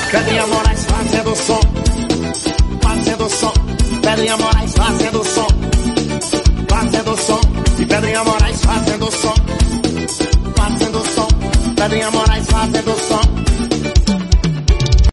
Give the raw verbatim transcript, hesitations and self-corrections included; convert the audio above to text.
Pedrinha Moraes fazendo som, fazendo som. Pedrinha Moraes fazendo som, fazendo som. E Pedrinha Moraes fazendo som, fazendo som. Pedrinha Moraes fazendo som,